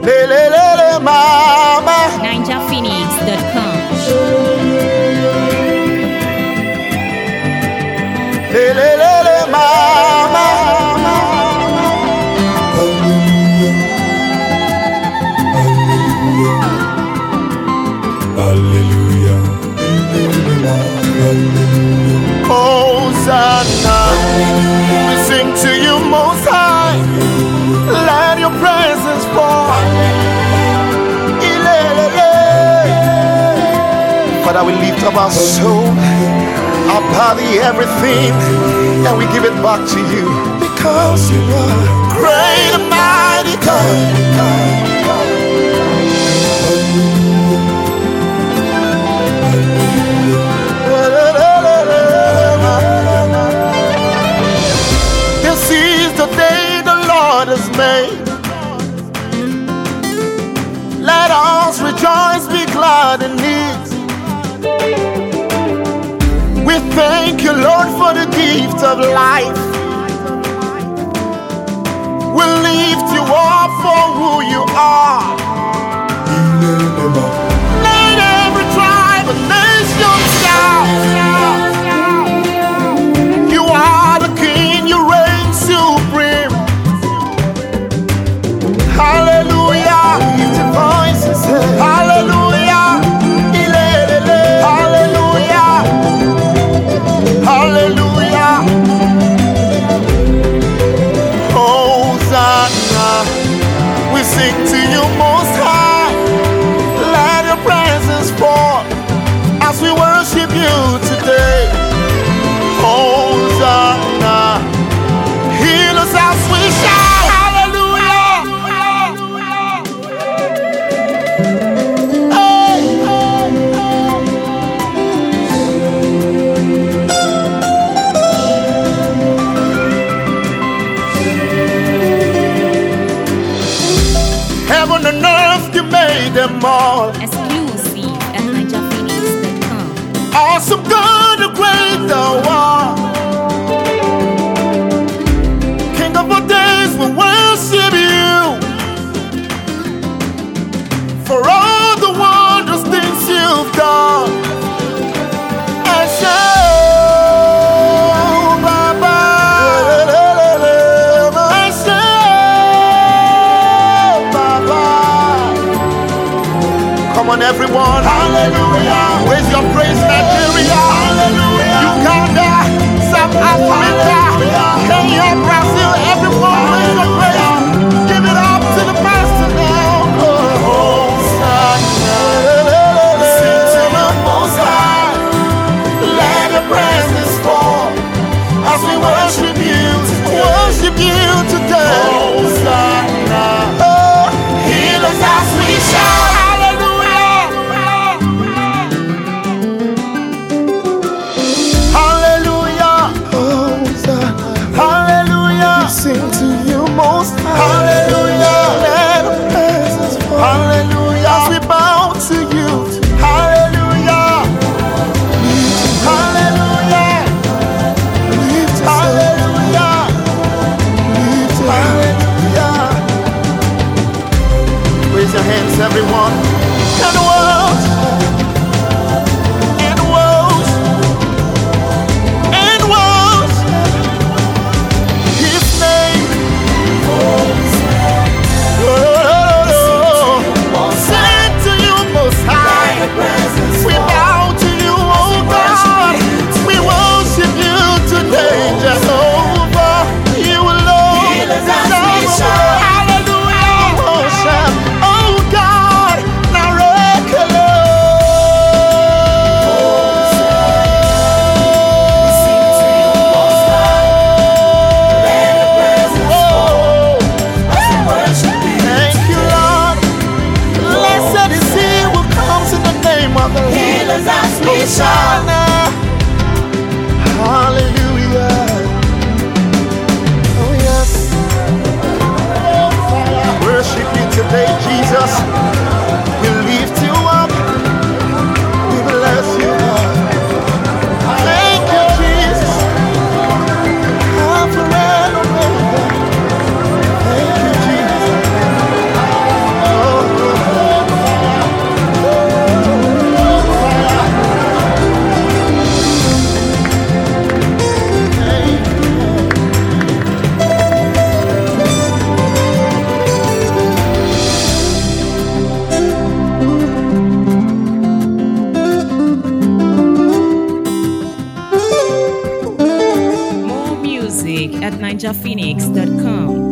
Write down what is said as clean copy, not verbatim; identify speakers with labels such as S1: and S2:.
S1: mama.
S2: NinjaPhoenix.com.
S1: Mama.
S3: Hallelujah. Hallelujah.
S1: Hosanna. We sing to you most high. Let your presence fall. Father, we lift up our soul, our body, everything, and we give it back to you because you are great and mighty God. This is the day the Lord has made. Let us rejoice, be glad in it. We thank you, Lord, for the gift of life. We lift you up for who you are. Let every tribe and nation shout. You are the King, you reign supreme. Hallelujah. Lift your voice and say hallelujah. Hallelujah. Hallelujah. Hosanna. We sing to you most high. Let your presence fall as we worship you today. Hosanna. Heal us as we shout. Hallelujah. Hey, heaven and earth, you made them all.
S2: Exclusive at NinjaPhoenix.com.
S1: Awesome God, the great thou art. King of our days, we worship you for all the wondrous things you've done. And so, Baba, and so, Baba. Come on, everyone, hallelujah. Raise your praise, Nigeria, hallelujah. Uganda, South Africa, Kenya, Brazil, everyone, raise your praise. Give it up to the Master now. Hosanna. Sing to the Most High. Let your presence fall as we worship you today. Hosanna. Oh, heal us as we shout. Sing to you most high. Hallelujah. Let the presence fall. Hallelujah. As we bow to you. Hallelujah. Hallelujah. Hallelujah. Hallelujah. Raise your hands, everyone. And world. And world. And world. His name. Sing to you most high. We bow to you, oh God. We worship you today, Jehovah. You alone. Hallelujah. Oh God.
S2: music at ninjaphoenix.com.